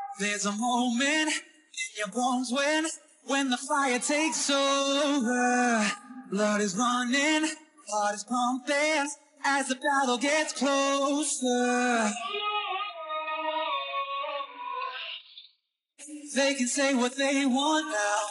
There's a moment in your bones when the fire takes over. Blood is running, heart is pumping as the battle gets closer. They can say what they want now,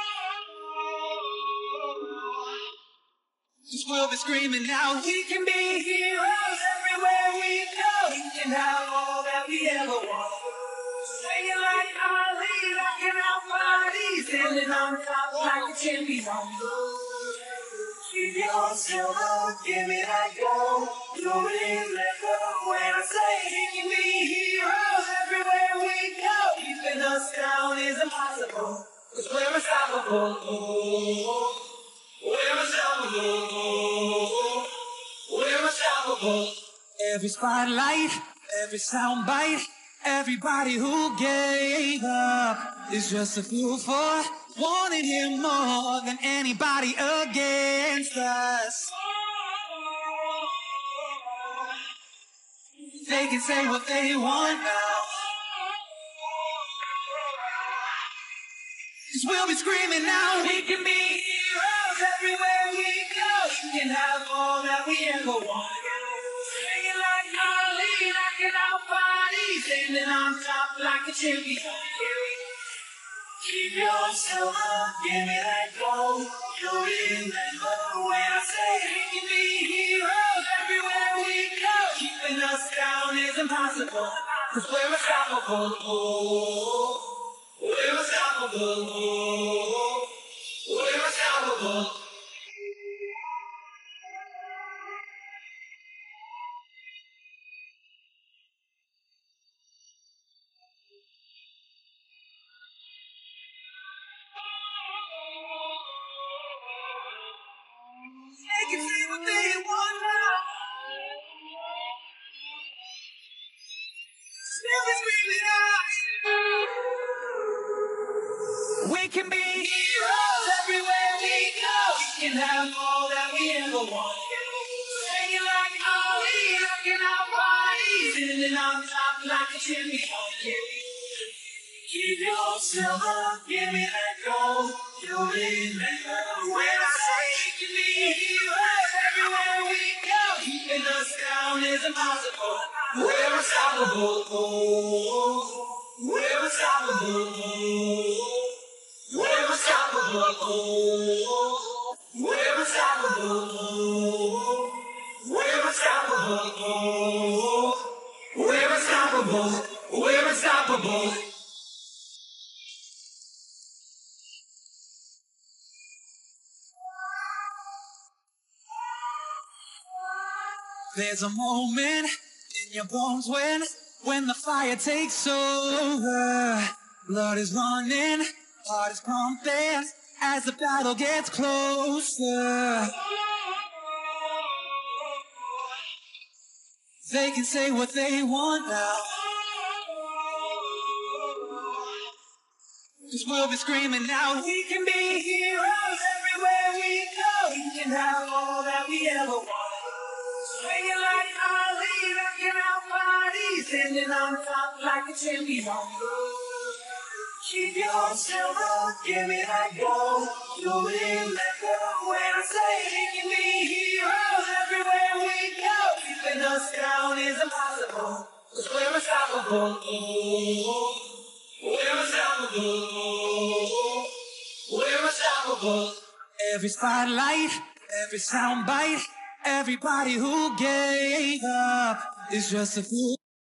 'cause we'll be screaming now. We can be heroes everywhere we go. We can have all that we ever want. Singing like Ali, rocking our bodies, standing on top like a champion. Keep your silver, give me that gold. You remember when I say we can be heroes everywhere we go. Keeping us down is impossible, 'cause we're unstoppable. We're unstoppable. We're unstoppable. Every spotlight, every soundbite, everybody who gave up is just a fool for wanting him more than anybody against us. They can say what they want now, 'cause we'll be screaming now. We can be heroes everywhere we go. We can have all that we ever want. Singing like Ali, rocking our bodies, standing on top like a champion. Keep your silver, give me that gold. You remember when I say we can be heroes everywhere we go. Keeping us down is impossible, 'cause we're unstoppable. We're unstoppable. We're unstoppable. They can say what they want now. Still be screaming out. We can be heroes everywhere we go. We can have all that we ever want. Singing like Ali, rocking our bodies, standing on top like a champion. Keep your silver, give me that gold. You remember when I say we can be heroes everywhere we go. Keeping us down is impossible. We're unstoppable. We're unstoppable. We're unstoppable. We're unstoppable. We're unstoppable. We're unstoppable. We're unstoppable. There's a moment in your bones when the fire takes over. Blood is running, heart is pumping as the battle gets closer. They can say what they want now, 'cause we'll be screaming now. We can be heroes everywhere we go. We can have all that we ever want. Swinging like Ali, rocking our bodies, standing on top like a champion. Keep your silver, give me that gold. You remember when I say we can be heroes everywhere we go. Keeping us down is impossible, 'cause we're unstoppable. We're unstoppable. We're unstoppable. Every spotlight, every soundbite, everybody who gave up is just a fool.